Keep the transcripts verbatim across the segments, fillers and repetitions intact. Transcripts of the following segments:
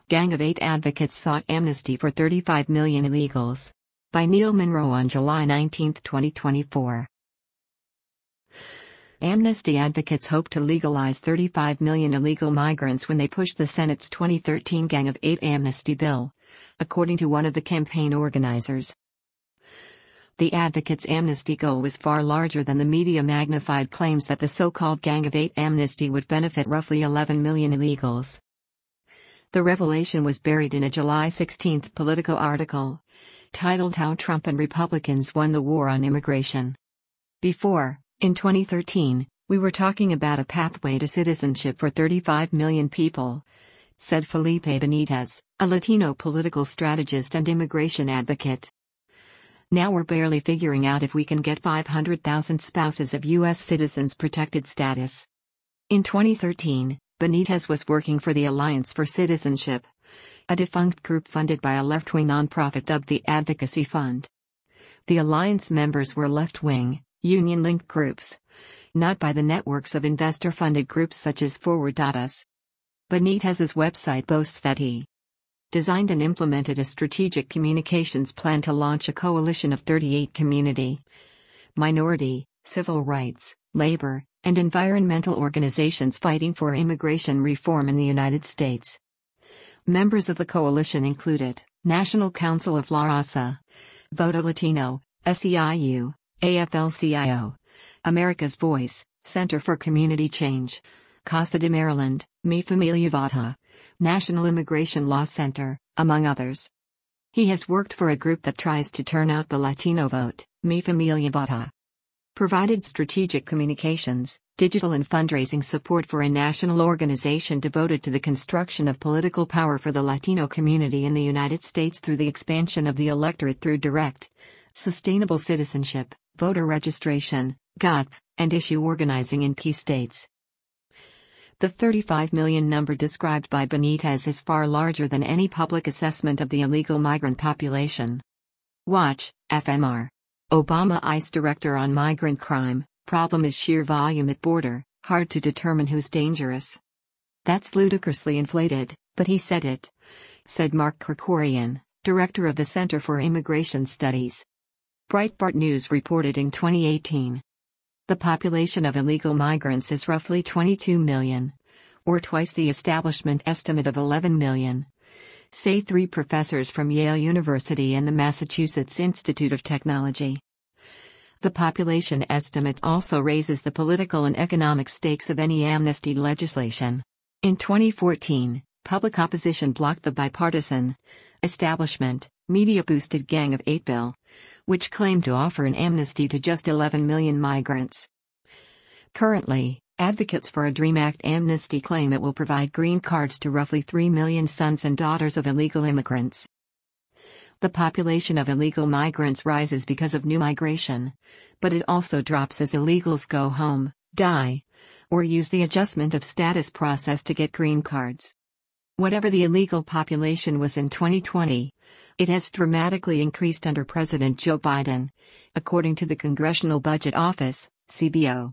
Gang of Eight advocates sought amnesty for thirty-five million illegals. By Neil Monroe on July nineteenth, twenty twenty-four. Amnesty advocates hope to legalize thirty-five million illegal migrants when they push the Senate's twenty thirteen Gang of Eight amnesty bill, according to one of the campaign organizers. The advocates' amnesty goal was far larger than the media-magnified claims that the so-called Gang of Eight amnesty would benefit roughly eleven million illegals. The revelation was buried in a July sixteenth Politico article, titled How Trump and Republicans Won the War on Immigration. Before, in twenty thirteen, we were talking about a pathway to citizenship for thirty-five million people, said Felipe Benitez, a Latino political strategist and immigration advocate. Now we're barely figuring out if we can get five hundred thousand spouses of U S citizens protected status. In twenty thirteen, Benitez was working for the Alliance for Citizenship, a defunct group funded by a left-wing nonprofit dubbed the Advocacy Fund. The Alliance members were left-wing, union-linked groups, not by the networks of investor-funded groups such as Forward dot U S. Benitez's website boasts that he designed and implemented a strategic communications plan to launch a coalition of thirty-eight community, minority, civil rights, labor, and environmental organizations fighting for immigration reform in the United States. Members of the coalition included National Council of La Raza, Voto Latino, S E I U, A F L C I O, America's Voice, Center for Community Change, Casa de Maryland, Mi Familia Vota, National Immigration Law Center, among others. He has worked for a group that tries to turn out the Latino vote, Mi Familia Vota. Provided strategic communications, digital and fundraising support for a national organization devoted to the construction of political power for the Latino community in the United States through the expansion of the electorate through direct, sustainable citizenship, voter registration, G O T P, and issue organizing in key states. The thirty-five million number described by Benitez is far larger than any public assessment of the illegal migrant population. Watch, F M R. Obama ICE Director on Migrant Crime, Problem is sheer volume at border, hard to determine who's dangerous. That's ludicrously inflated, but he said it, said Mark Krikorian, Director of the Center for Immigration Studies. Breitbart News reported in twenty eighteen. The population of illegal migrants is roughly twenty-two million, or twice the establishment estimate of eleven million, say three professors from Yale University and the Massachusetts Institute of Technology. The population estimate also raises the political and economic stakes of any amnesty legislation. In twenty fourteen, public opposition blocked the bipartisan, establishment, media-boosted Gang of Eight bill, which claimed to offer an amnesty to just eleven million migrants. Currently, advocates for a DREAM Act amnesty claim it will provide green cards to roughly three million sons and daughters of illegal immigrants. The population of illegal migrants rises because of new migration, but it also drops as illegals go home, die, or use the adjustment of status process to get green cards. Whatever the illegal population was in twenty twenty, it has dramatically increased under President Joe Biden, according to the Congressional Budget Office, C B O.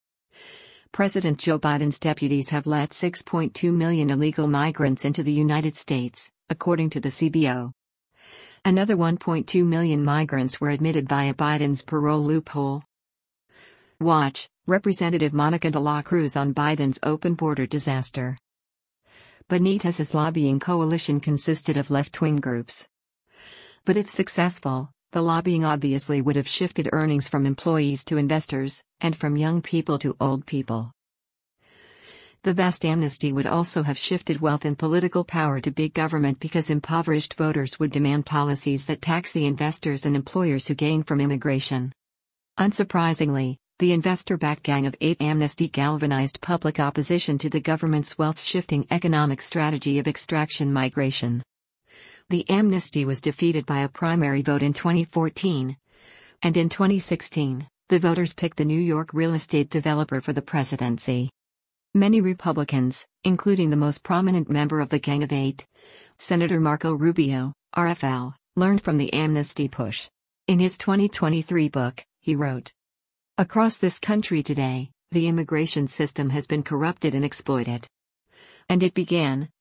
President Joe Biden's deputies have let six point two million illegal migrants into the United States, according to the C B O. Another one point two million migrants were admitted via Biden's parole loophole. Watch, Representative Monica de la Cruz on Biden's open border disaster. Benitez's lobbying coalition consisted of left-wing groups. But if successful, the lobbying obviously would have shifted earnings from employees to investors, and from young people to old people. The vast amnesty would also have shifted wealth and political power to big government because impoverished voters would demand policies that tax the investors and employers who gain from immigration. Unsurprisingly, the investor-backed Gang of Eight amnesty galvanized public opposition to the government's wealth-shifting economic strategy of extraction migration. The amnesty was defeated by a primary vote in twenty fourteen, and in twenty sixteen, the voters picked the New York real estate developer for the presidency. Many Republicans, including the most prominent member of the Gang of Eight, Senator Marco Rubio, R F L, learned from the amnesty push. In his twenty twenty-three book, he wrote, "Across this country today, the immigration system has been corrupted and exploited. And it began,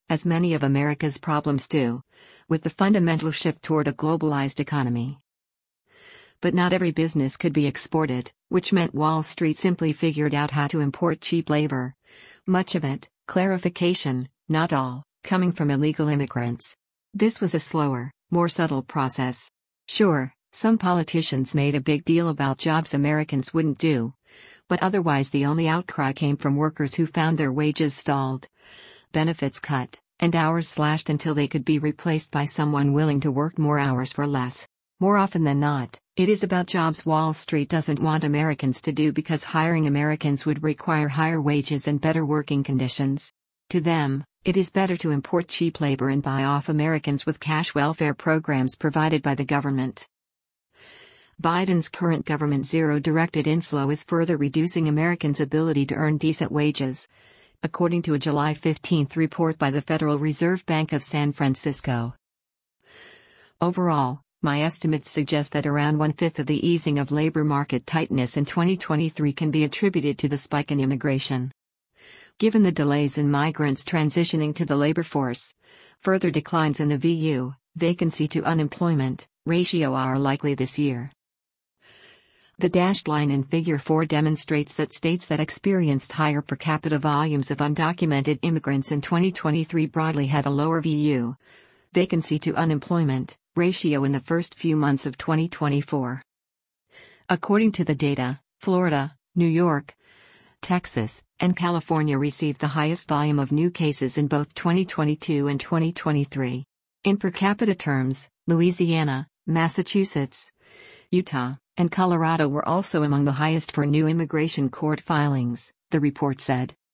as many of America's problems do, with the fundamental shift toward a globalized economy. But not every business could be exported, which meant Wall Street simply figured out how to import cheap labor. Much of it, clarification, not all, coming from illegal immigrants. This was a slower, more subtle process. Sure, some politicians made a big deal about jobs Americans wouldn't do. But otherwise the only outcry came from workers who found their wages stalled, benefits cut, and hours slashed until they could be replaced by someone willing to work more hours for less. More often than not, it is about jobs Wall Street doesn't want Americans to do because hiring Americans would require higher wages and better working conditions. To them, it is better to import cheap labor and buy off Americans with cash welfare programs provided by the government. Biden's current government zero-directed inflow is further reducing Americans' ability to earn decent wages, according to a July fifteenth report by the Federal Reserve Bank of San Francisco. Overall, my estimates suggest that around one-fifth of the easing of labor market tightness in twenty twenty-three can be attributed to the spike in immigration. Given the delays in migrants transitioning to the labor force, further declines in the V U, vacancy to unemployment, ratio are likely this year. The dashed line in Figure four demonstrates that states that experienced higher per capita volumes of undocumented immigrants in twenty twenty-three broadly had a lower V U, vacancy to unemployment, ratio in the first few months of twenty twenty-four. According to the data, Florida, New York, Texas, and California received the highest volume of new cases in both twenty twenty-two and twenty twenty-three. In per capita terms, Louisiana, Massachusetts, Utah, and Colorado were also among the highest for new immigration court filings, the report said.